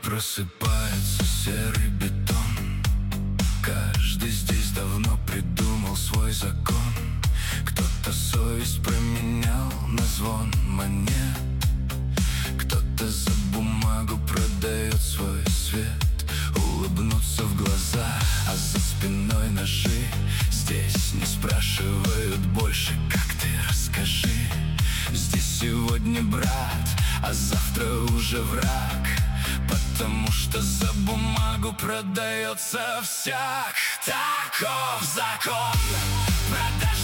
просыпается серый бетон. Каждый здесь давно придумал свой закон. Кто-то совесть променял на звон монет, кто-то за бумагу продает свой свет. Улыбнуться в глаза, а за спиной ножи. Здесь не спрашивают больше, как ты, расскажи. Здесь сегодня брат, а завтра уже враг, потому что за бумагу продается всяк. Таков закон продаж.